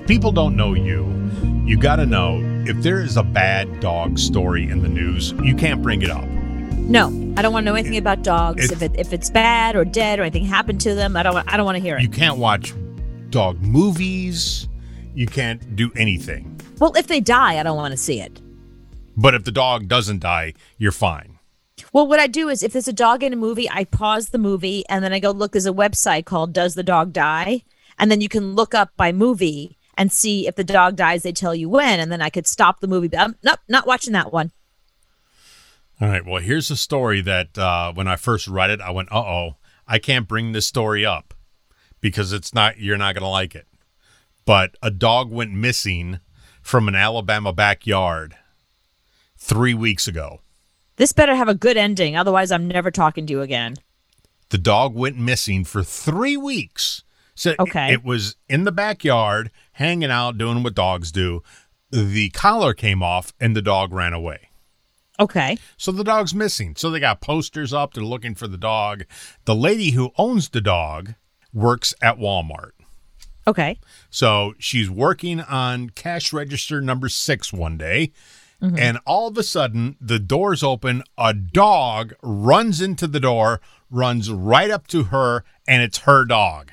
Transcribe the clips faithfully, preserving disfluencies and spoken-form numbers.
people don't know you, you got to know if there is a bad dog story in the news, you can't bring it up. No, I don't want to know anything about dogs. It, if it if it's bad or dead or anything happened to them, I don't I don't want to hear it. You can't watch dog movies. You can't do anything. Well, if they die, I don't want to see it. But if the dog doesn't die, you're fine. Well, what I do is if there's a dog in a movie, I pause the movie and then I go look. There's a website called Does the Dog Die? And then you can look up by movie and see if the dog dies. They tell you when, and then I could stop the movie. But I'm, nope, not watching that one. All right. Well, here's a story that uh, when I first read it, I went, uh-oh, I can't bring this story up because it's not. You're not going to like it. But a dog went missing from an Alabama backyard three weeks ago. This better have a good ending. Otherwise, I'm never talking to you again. The dog went missing for three weeks. So okay. it, it was in the backyard, hanging out, doing what dogs do. The collar came off, and the dog ran away. Okay. So the dog's missing. So they got posters up. They're looking for the dog. The lady who owns the dog works at Walmart. Okay. So she's working on cash register number six one day. Mm-hmm. And all of a sudden, the door's open. A dog runs into the door, runs right up to her, and it's her dog.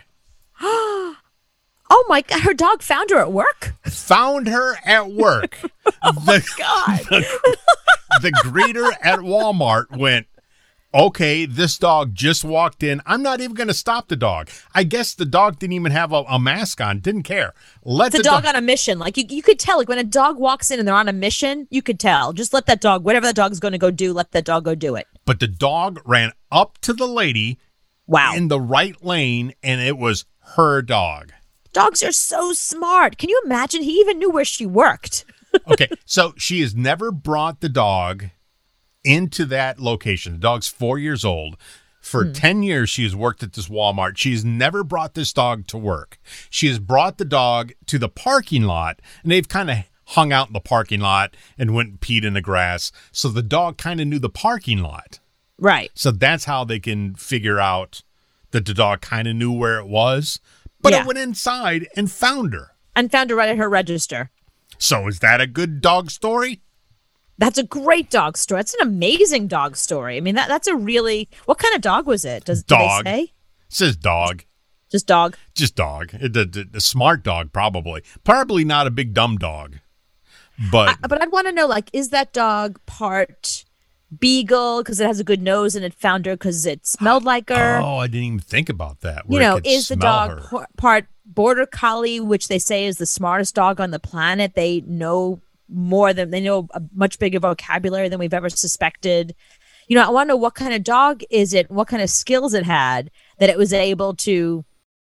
Oh, my God. Her dog found her at work? Found her at work. Oh, the, my God. The, the greeter at Walmart went, okay, this dog just walked in. I'm not even going to stop the dog. I guess the dog didn't even have a, a mask on. Didn't care. Let it's the a dog do- on a mission. Like, you, you could tell. Like, when a dog walks in and they're on a mission, you could tell. Just let that dog, whatever that dog's going to go do, let that dog go do it. But the dog ran up to the lady wow. in the right lane, and it was her dog. Dogs are so smart. Can you imagine? He even knew where she worked. Okay, so she has never brought the dog into that location. The dog's four years old. For hmm. ten years, she has worked at this Walmart. She's never brought this dog to work. She has brought the dog to the parking lot, and they've kind of hung out in the parking lot and went and peed in the grass. So the dog kind of knew the parking lot. Right. So that's how they can figure out that the dog kind of knew where it was. But yeah. It went inside and found her. And found her right at her register. So is that a good dog story? That's a great dog story. It's an amazing dog story. I mean, that that's a really... What kind of dog was it? Does dog. Do they say? It says dog. Just dog? Just dog. A smart dog, probably. Probably not a big dumb dog. But I, but I'd want to know, like, is that dog part beagle because it has a good nose and it found her because it smelled like her? Oh, I didn't even think about that. You know, is the dog p- part border collie, which they say is the smartest dog on the planet? They know more than they know a much bigger vocabulary than we've ever suspected. You know, I want to know what kind of dog is it, what kind of skills it had that it was able to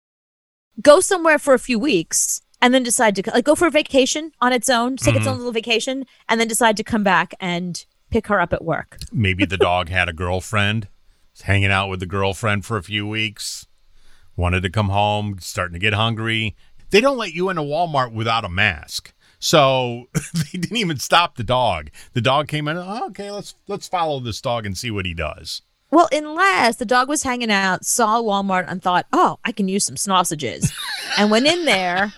go somewhere for a few weeks and then decide to like go for a vacation on its own, take mm-hmm. its own little vacation, and then decide to come back and pick her up at work. Maybe the dog had a girlfriend, was hanging out with the girlfriend for a few weeks, wanted to come home, starting to get hungry. They don't let you into Walmart without a mask. So they didn't even stop the dog. The dog came in, oh, okay, let's let's follow this dog and see what he does. Well, unless the dog was hanging out, saw Walmart and thought, oh, I can use some sausages. And went in there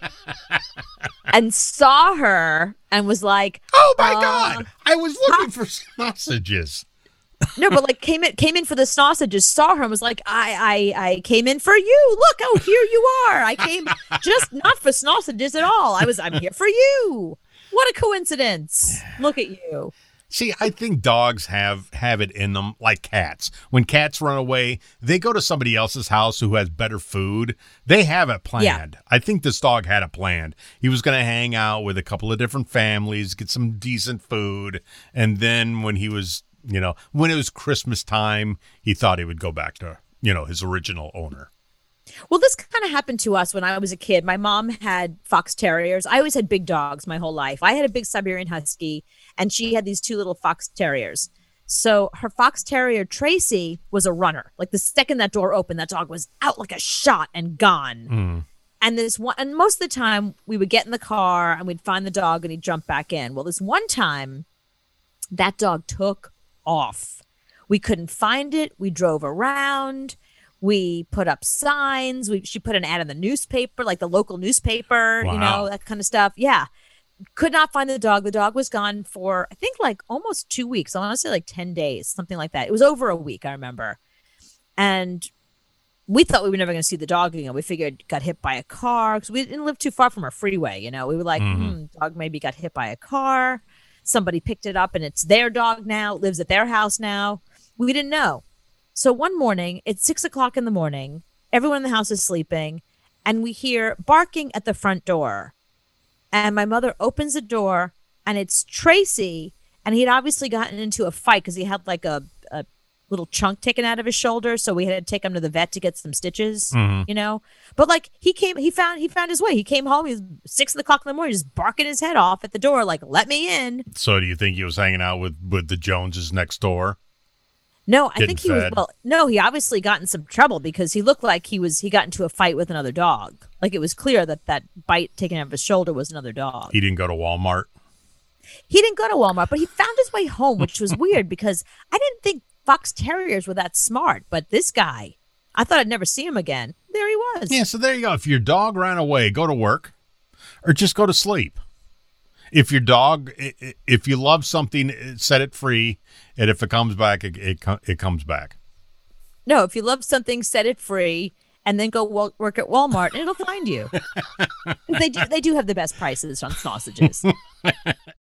and saw her and was like, oh, my uh, God, I was looking huh? for sausages. No, but like came in came in for the sausages, saw her and was like, I, I, I came in for you. Look, oh, here you are. I came just not for sausages at all. I was, I'm here for you. What a coincidence. Look at you. See, I think dogs have, have it in them like cats. When cats run away, they go to somebody else's house who has better food. They have it planned. Yeah. I think this dog had it planned. He was going to hang out with a couple of different families, get some decent food. And then when he was, you know, when it was Christmas time, he thought he would go back to, you know, his original owner. Well, this kind of happened to us when I was a kid. My mom had fox terriers. I always had big dogs my whole life. I had a big Siberian Husky, and she had these two little fox terriers. So her fox terrier, Tracy, was a runner. Like the second that door opened, that dog was out like a shot and gone. Mm. And this one, and most of the time we would get in the car and we'd find the dog and he'd jump back in. Well, this one time, that dog took off. We couldn't find it. We drove around. We put up signs. We she put an ad in the newspaper, like the local newspaper, wow. you know, that kind of stuff. Yeah. Could not find the dog. The dog was gone for, I think, like almost two weeks. I want to say like ten days, something like that. It was over a week, I remember. And we thought we were never going to see the dog again. We figured got hit by a car because we didn't live too far from our freeway. You know, we were like, mm-hmm. hmm, dog maybe got hit by a car. Somebody picked it up and it's their dog now, lives at their house now. We didn't know. So one morning, it's six o'clock in the morning. Everyone in the house is sleeping and we hear barking at the front door. And my mother opens the door, and it's Tracy. And he'd obviously gotten into a fight because he had like a, a little chunk taken out of his shoulder. So we had to take him to the vet to get some stitches, mm-hmm. you know. But like he came, he found he found his way. He came home. He was six o'clock in the morning, just barking his head off at the door, like "Let me in." So do you think he was hanging out with with the Joneses next door? No, I think he fed. was. Well, no, he obviously got in some trouble because he looked like he was. He got into a fight with another dog. Like it was clear that that bite taken out of his shoulder was another dog. He didn't go to Walmart. He didn't go to Walmart, but he found his way home, which was weird because I didn't think Fox Terriers were that smart. But this guy, I thought I'd never see him again. There he was. Yeah, so there you go. If your dog ran away, go to work, or just go to sleep. If your dog, if you love something, set it free, and if it comes back, it it, it comes back. No, if you love something, set it free, and then go work at Walmart, and it'll find you. they do, they do have the best prices on sausages.